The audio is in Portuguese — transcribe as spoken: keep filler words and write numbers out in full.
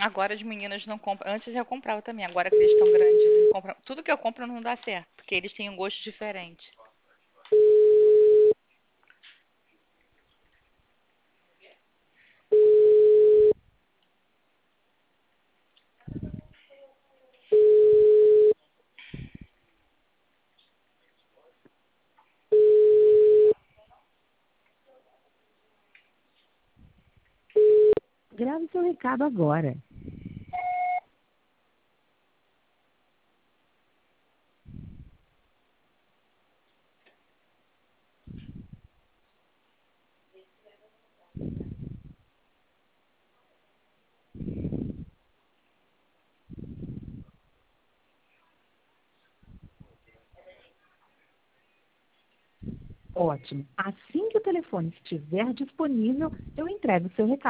Agora as meninas não compram. Antes eu comprava também, agora que eles estão grandes, não compram. Tudo que eu compro não dá certo, porque eles têm um gosto diferente. Grave seu recado agora. Ótimo. Assim que o telefone estiver disponível, eu entrego o seu recado.